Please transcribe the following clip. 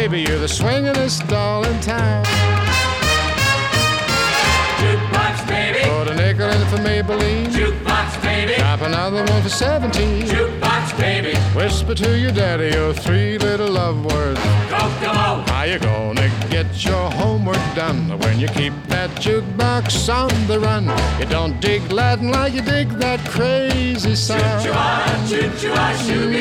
baby, you're the swingin'est doll in town. Jukebox baby, Put a nickel in for Maybelline. jukebox baby, Drop another one for 17. jukebox baby, Whisper to your daddy your three little love words. Kokomo, How you gonna get your homework done when you keep that jukebox on the run? You don't dig Latin like you dig that crazy sound. choo-choo-ah, choo-choo-ah, shoo